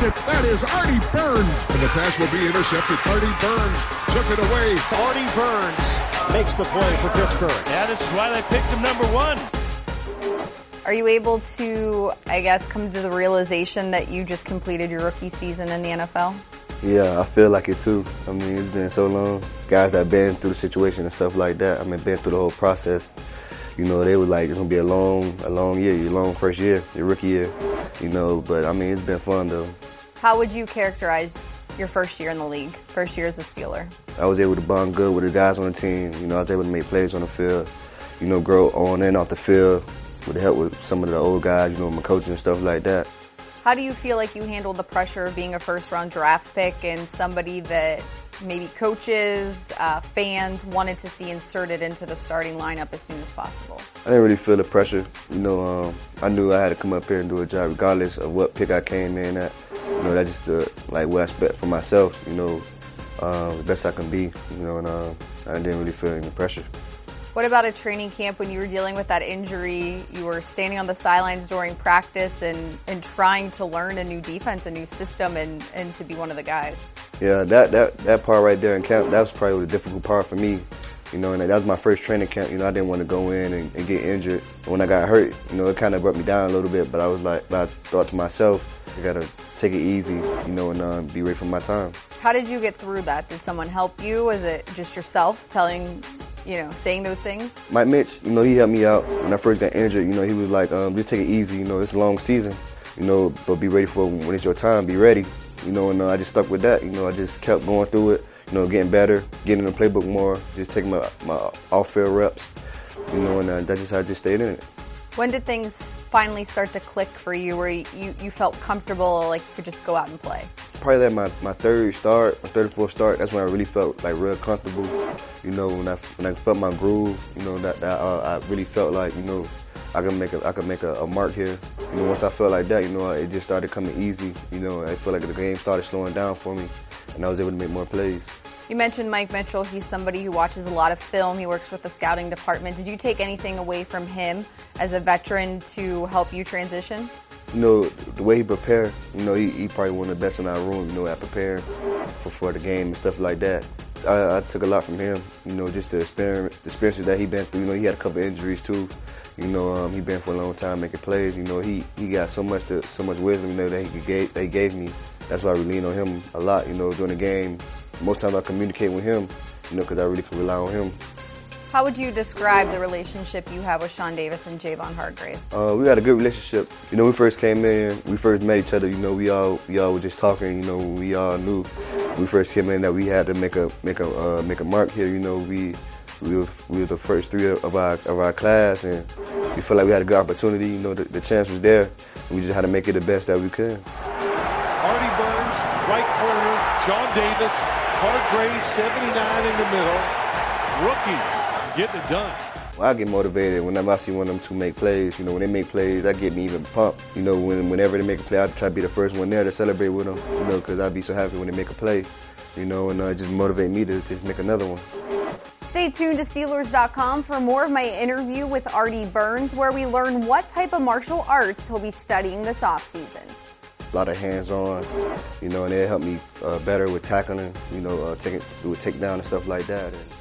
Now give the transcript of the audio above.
it. That is Artie Burns. And the pass will be intercepted. Artie Burns took it away. Artie Burns makes the play for Pittsburgh. Yeah, this is why they picked him number one. Are you able to, I guess, come to the realization that you just completed your rookie season in the NFL? Yeah, I feel like it too. I mean, it's been so long. Guys that been through the situation and stuff like that, I mean, been through the whole process. You know, they were like, it's gonna be a long year, your long first year, your rookie year. You know, but I mean, it's been fun though. How would you characterize your first year in the league, first year as a Steeler? I was able to bond good with the guys on the team. You know, I was able to make plays on the field. You know, grow on and off the field with the help with some of the old guys. You know, my coaching and stuff like that. How do you feel like you handled the pressure of being a first-round draft pick and somebody that maybe coaches, fans wanted to see inserted into the starting lineup as soon as possible? I didn't really feel the pressure. You know, I knew I had to come up here and do a job regardless of what pick I came in at. You know, that's just like what I expect for myself, you know, the best I can be, you know, and I didn't really feel any pressure. What about a training camp when you were dealing with that injury? You were standing on the sidelines during practice and trying to learn a new defense, a new system, and to be one of the guys. Yeah, that part right there in camp, that was probably the difficult part for me. You know, and that was my first training camp. You know, I didn't want to go in and get injured. When I got hurt, you know, it kind of brought me down a little bit, but I thought to myself, I got to take it easy, you know, and be ready for my time. How did you get through that? Did someone help you? Was it just yourself saying those things? Mike Mitch, you know, he helped me out when I first got injured. You know, he was like, just take it easy. You know, it's a long season, you know, but be ready for when it's your time, be ready. You know, and I just stuck with that. You know, I just kept going through it, you know, getting better, getting in the playbook more, just taking my off-field reps, you know, and that's just how I just stayed in it. When did things finally start to click for you where you felt comfortable, like you could just go out and play? Probably like my third or fourth start, that's when I really felt like real comfortable. You know, when I felt my groove, you know, that I really felt like, you know, I could make a mark here. You know, once I felt like that, you know, it just started coming easy. You know, I feel like the game started slowing down for me, and I was able to make more plays. You mentioned Mike Mitchell. He's somebody who watches a lot of film. He works with the scouting department. Did you take anything away from him as a veteran to help you transition? You know, the way he prepared, you know, he probably one of the best in our room, you know, at preparing for the game and stuff like that. I took a lot from him, you know, just the experiences that he been through. You know, he had a couple injuries too. You know, he been for a long time making plays. You know, he got so much wisdom, you know, that he gave me. That's why I lean on him a lot, you know, during the game. Most times I communicate with him, you know, because I really can rely on him. How would you describe the relationship you have with Sean Davis and Javon Hargrave? We had a good relationship. You know, we first came in, we first met each other. You know, we all were just talking. You know, we all knew when we first came in that we had to make a mark here. You know, we were the first three of our class, and we felt like we had a good opportunity. You know, the chance was there. We just had to make it the best that we could. Artie Burns, right corner. Sean Davis, Hargrave, 79 in the middle. Rookies getting it done. Well, I get motivated whenever I see one of them two make plays. You know, when they make plays, that get me even pumped. You know, whenever they make a play, I try to be the first one there to celebrate with them. You know, because I'd be so happy when they make a play. You know, and just motivate me to just make another one. Stay tuned to Steelers.com for more of my interview with Artie Burns, where we learn what type of martial arts he'll be studying this offseason. A lot of hands-on, you know, and it helped me better with tackling, you know, do a takedown and stuff like that.